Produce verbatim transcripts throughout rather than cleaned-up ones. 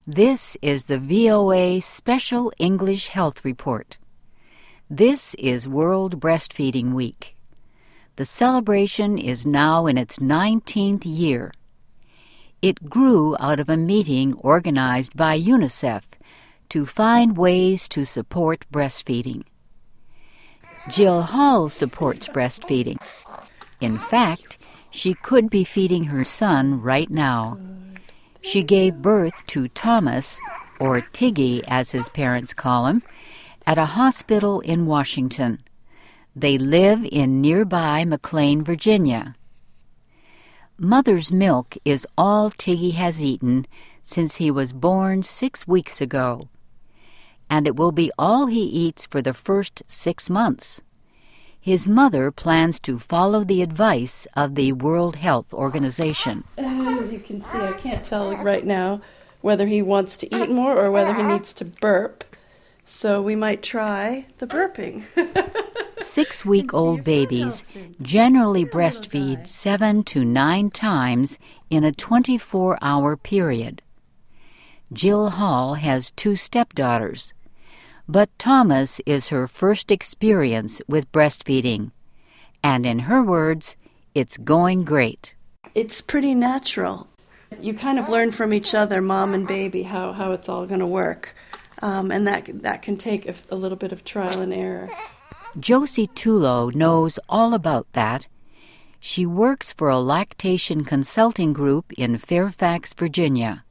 This is the V O A Special English Health Report. This is World Breastfeeding Week. The celebration is now in its nineteenth year. It grew out of a meeting organized by UNICEF to find ways to support breastfeeding. Jill Hall supports breastfeeding. In fact, she could be feeding her son right now. She gave birth to Thomas, or Tiggy as his parents call him, at a hospital in Washington. They live in nearby McLean, Virginia. Mother's milk is all Tiggy has eaten since he was born six weeks ago, and it will be all he eats for the first six months. His mother plans to follow the advice of the World Health Organization. Uh, you can see I can't tell right now whether he wants to eat more or whether he needs to burp. So we might try the burping. Six-week-old babies generally breastfeed seven to nine times in a twenty-four hour period. Jill Hall has two stepdaughters, but Thomas is her first experience with breastfeeding, and in her words, it's going great. It's pretty natural. You kind of learn from each other, mom and baby, how, how it's all going to work, um, and that, that can take a, a little bit of trial and error. Josie Tulo knows all about that. She works for a lactation consulting group in Fairfax, Virginia.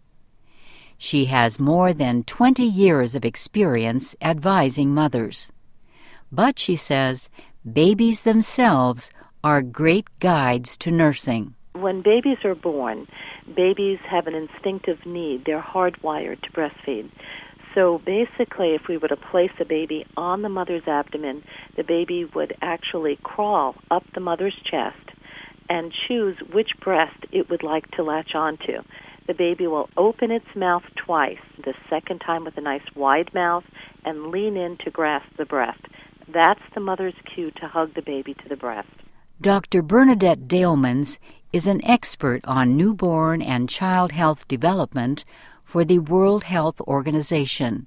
She has more than twenty years of experience advising mothers. But, she says, babies themselves are great guides to nursing. When babies are born, babies have an instinctive need. They're hardwired to breastfeed. So basically, if we were to place a baby on the mother's abdomen, the baby would actually crawl up the mother's chest and choose which breast it would like to latch onto. The baby will open its mouth twice, the second time with a nice wide mouth, and lean in to grasp the breast. That's the mother's cue to hug the baby to the breast. Doctor Bernadette Dalemans is an expert on newborn and child health development for the World Health Organization.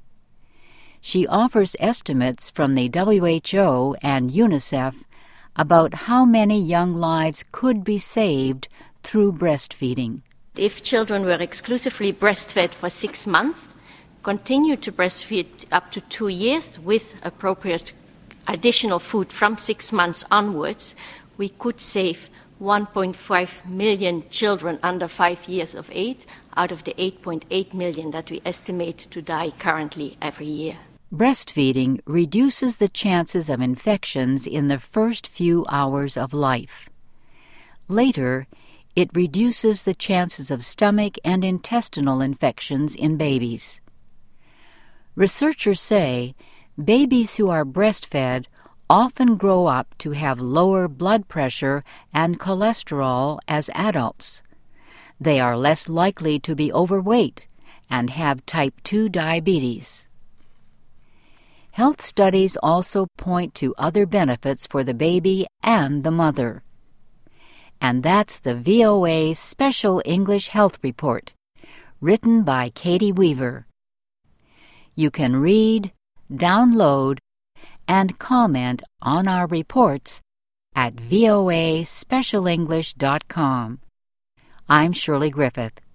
She offers estimates from the W H O and UNICEF about how many young lives could be saved through breastfeeding. If children were exclusively breastfed for six months, continue to breastfeed up to two years with appropriate additional food from six months onwards, we could save one point five million children under five years of age out of the eight point eight million that we estimate to die currently every year. Breastfeeding reduces the chances of infections in the first few hours of life. Later, it reduces the chances of stomach and intestinal infections in babies. Researchers say babies who are breastfed often grow up to have lower blood pressure and cholesterol as adults. They are less likely to be overweight and have type two diabetes. Health studies also point to other benefits for the baby and the mother. And that's the V O A Special English Health Report, written by Katie Weaver. You can read, download, and comment on our reports at voa special english dot com. I'm Shirley Griffith.